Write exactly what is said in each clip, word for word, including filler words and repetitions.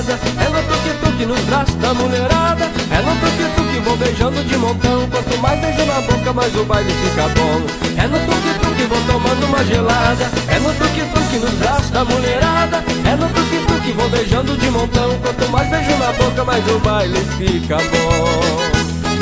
gelada. É no tuk-tuk nos braços da mulherada. É no tuk-tuk vou beijando de montão. Quanto mais beijo na boca, mais o baile fica bom. É no tuk-tuk vou tomando uma gelada. É no tuk-tuk nos braços da mulherada. É no tuk-tuk vou beijando de montão. Quanto mais beijo na boca, mais o baile fica bom.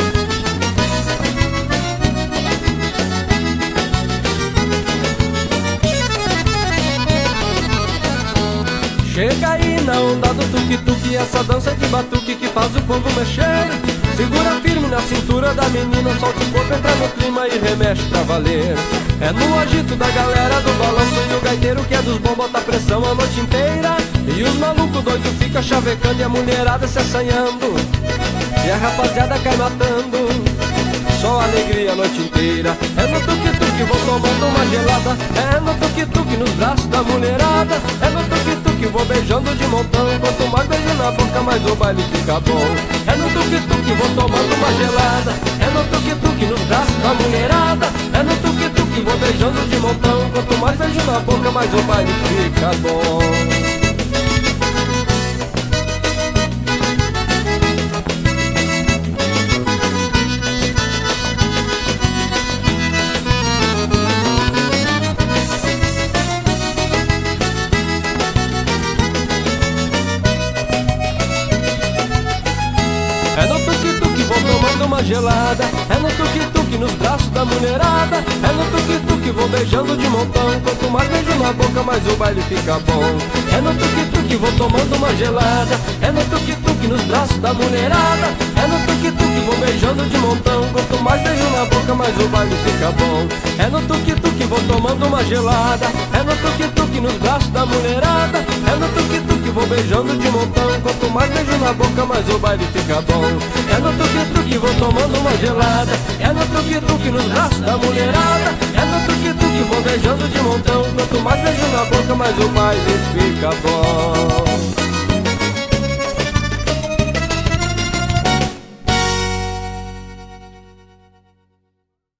Chega aí na onda do tuk-tuk, essa dança de batuque que faz o povo mexer. Segura firme na cintura da menina, solta o corpo, entra no clima e remexe pra valer. É no agito da galera do balanço e o gaiteiro que é dos bons bota pressão a noite inteira. E os malucos doidos ficam chavecando e a mulherada se assanhando. E a rapaziada cai matando, só alegria a noite inteira. É no tuk-tuk vou tomando uma gelada. É no tuk-tuk nos braços da mulherada. É no tuk-tuk vou beijando de montão. Quanto mais beijo na boca, mais o baile fica bom. É no tuk-tuk vou tomando uma gelada. É no tuk-tuk nos braços da mulherada. É no tuk-tuk vou beijando de montão. Quanto mais beijo na boca, mais o baile fica bom. É no tuk-tuk vou tomando uma gelada. É no tuk-tuk nos braços da mulherada. É no tuk-tuk vou beijando de montão. Quanto mais beijo na boca, mais o baile fica bom. É no tuk-tuk vou tomando uma gelada. É no tuk-tuk nos braços da mulherada. É no tuk-tuk vou beijando de montão. Quanto mais beijo na boca, mais o baile fica bom. É no tuk-tuk vou tomando uma gelada. É no tuk-tuk nos braços da mulherada. É no tuk-tuk vou beijando de montão. Quanto mais beijo na boca, mais o baile fica bom. É no tuk-tuk vou tomando uma gelada. É no tuk-tuk nos braços da mulherada. É no tuk-tuk vou beijando de montão. Quanto mais beijo na boca, mais o baile fica bom.